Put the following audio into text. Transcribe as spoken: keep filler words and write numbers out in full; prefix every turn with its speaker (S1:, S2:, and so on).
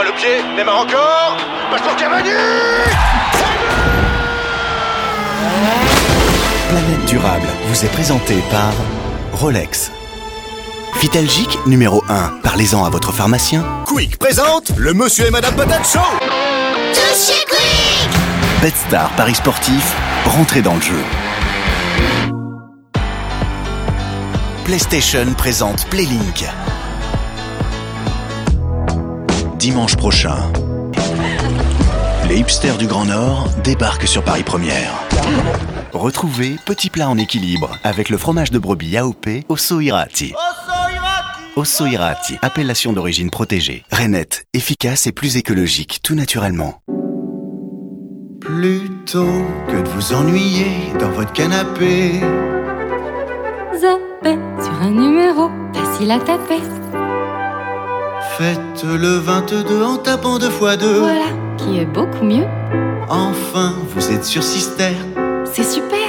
S1: Dévoile le pied, démarre encore. Passe pour Cavani.
S2: Planète Durable vous est présentée par Rolex. Vitalgique numéro un. Parlez-en à votre pharmacien.
S3: Quick présente le Monsieur et Madame Patate Show.
S4: Tous chez Quick.
S2: Betstar Paris Sportif, rentrez dans le jeu. PlayStation présente Playlink. Dimanche prochain, les hipsters du Grand Nord débarquent sur Paris Première. Retrouvez Petit Plat en équilibre avec le fromage de brebis A O P Osso Irati. Osso Irati, appellation d'origine protégée. Rainette, efficace et plus écologique, tout naturellement. Plutôt que de vous ennuyer dans votre canapé,
S5: zappez sur un numéro facile à taper.
S2: faites le vingt-deux en tapant deux fois deux.
S5: Voilà, qui est beaucoup mieux.
S2: Enfin, vous êtes sur Sister.
S5: C'est super.